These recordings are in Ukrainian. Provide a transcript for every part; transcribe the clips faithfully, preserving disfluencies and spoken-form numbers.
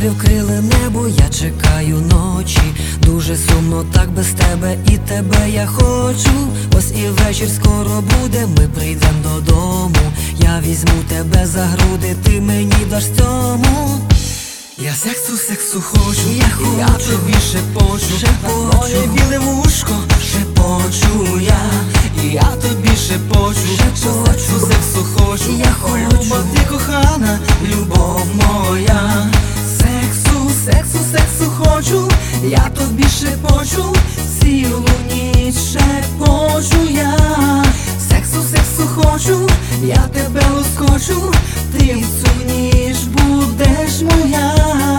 вкрили небо, я чекаю ночі. Дуже сумно так без тебе, і тебе я хочу. Ось і вечір скоро буде, ми прийдем додому. Я візьму тебе за груди, ти мені даш цьому. Я сексу, сексу хочу, я хочу, я тобі шепочу, шепочу, моє біле вушко, шепочу я. І я тобі шепочу, шепочу, сексу, сексу хочу, я хочу, бо ти кохана, любов моя. Сексу, сексу, сексу хочу, я тобі шепочу, цілу ніч шепочу я. Сексу, сексу хочу, я тебе лоскочу, ти в цю ніч будеш моя.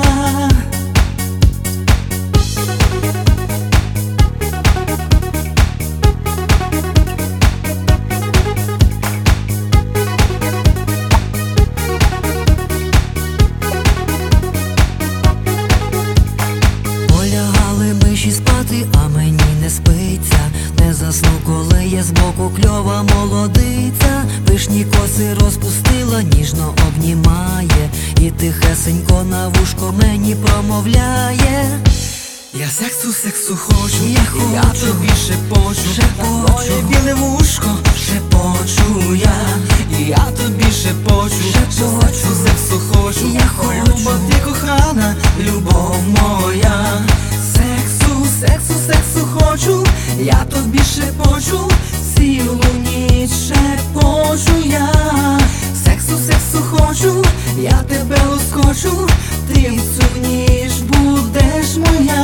Полягали миші спати, а мені не спиться. Не засну, коли є збоку кльова молодиця. Пишні коси розпустила, ніжно обнімає, і тихесенько на вушко мені промовляє. Я сексу, сексу хочу, я хочу, я тобі шепочу, шепочу, моє біле вушко, шепочу я. І я тобі шепочу, шепочу, сексу, сексу хочу, я хочу, бо ти кохана, любов моя. Сексу, сексу, сексу хочу, я тобі шепочу, цілу ніч шепочу я. Сексу, сексу хочу, я тебе лоскочу, ти в цю ніч будеш моя.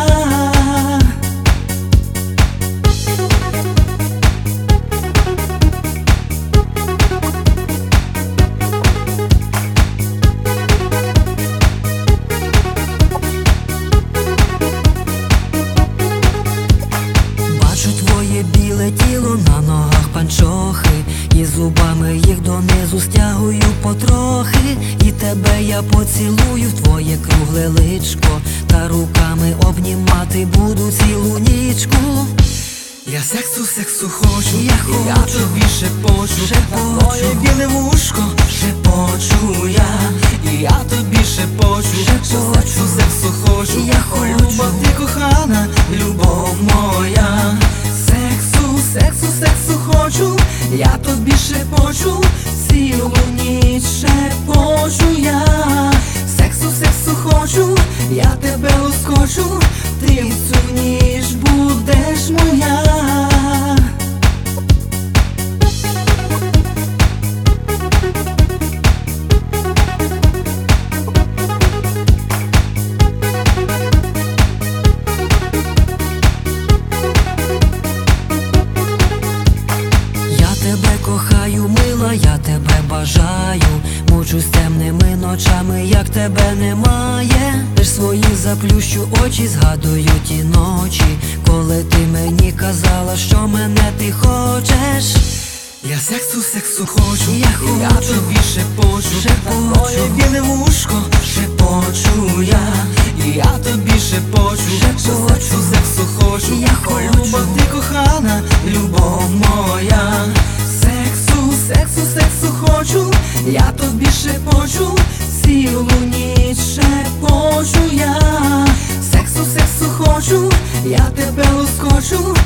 Бачу твоє біле тіло, на ногах панчохи, і зубами їх донизу стягую потрохи. І тебе я поцілую в твоє кругле личко, та руками обнімати буду цілу нічку. Я сексу, сексу хочу, я хочу, я тобі шепочу, шепочу, моє біле вушко, шепочу я. І я тобі шепочу, шепочу, сексу, сексу хочу, я хочу, бо ти кохана, любов моя. Сексу, сексу, сексу хочу, я тобі шепочу, цілу ніч шепочу я. Сексу, сексу хочу, я тебе лоскочу, ти в цю ніч будеш моя. Кохаю, мила, я тебе бажаю, мучусь темними ночами, як тебе немає. Лиш свої заплющу очі, згадую ті ночі, коли ти мені казала, що мене ти хочеш. Я сексу, сексу хочу, я хочу, я тобі шепочу, шепочу, моє біле вушко, шепочу я. І я тобі шепочу, шепочу, сексу, сексу хочу, я хочу, бо ти кохана, любов моя. Сексу, сексу, сексу хочу, я тобі шепочу, цілу ніч шепочу я. Сексу, сексу хочу, я тебе лоскочу,